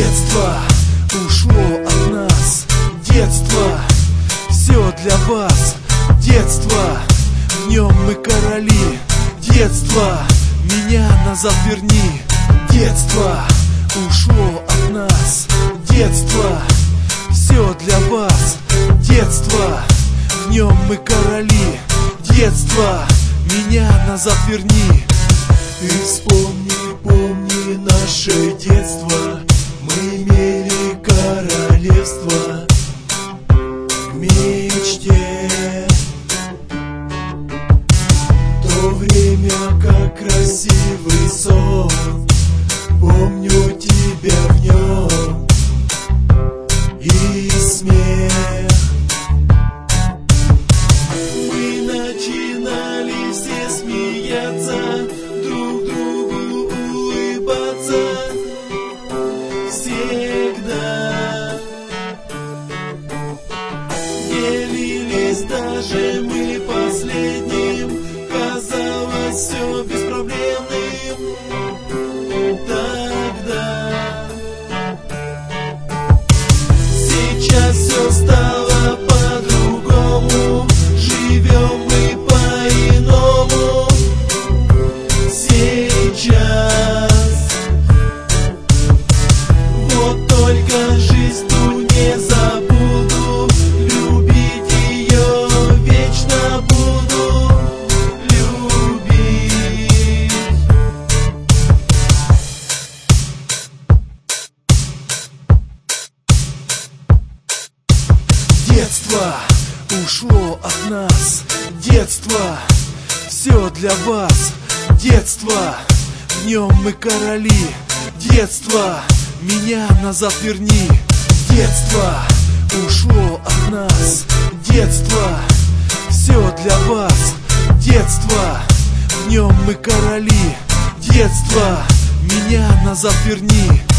Детство ушло от нас, детство все для вас. Детство, в нем мы короли. Детство, меня назад верни. Детство ушло от нас, детство все для вас. Детство, в нем мы короли. Детство, меня назад верни. Ты вспомни, помни наше детство. Мы имели королевство в мечте. То время, как красивый сон. Помню тебя в нем и смех. Мы начинали все смеяться, друг другу улыбаться всегда. Делились даже мы последним, казалось все беспроблемным тогда. Сейчас все стало по-другому, живем мы по-иному. Сейчас вот только жизнь ту не забуду, любить ее вечно буду любить. Детство ушло от нас, детство все для вас. Детство, в нем мы короли. Детство, меня назад верни. Детство ушло от нас, детство все для вас. Детство, в нем мы короли. Детство, меня назад верни.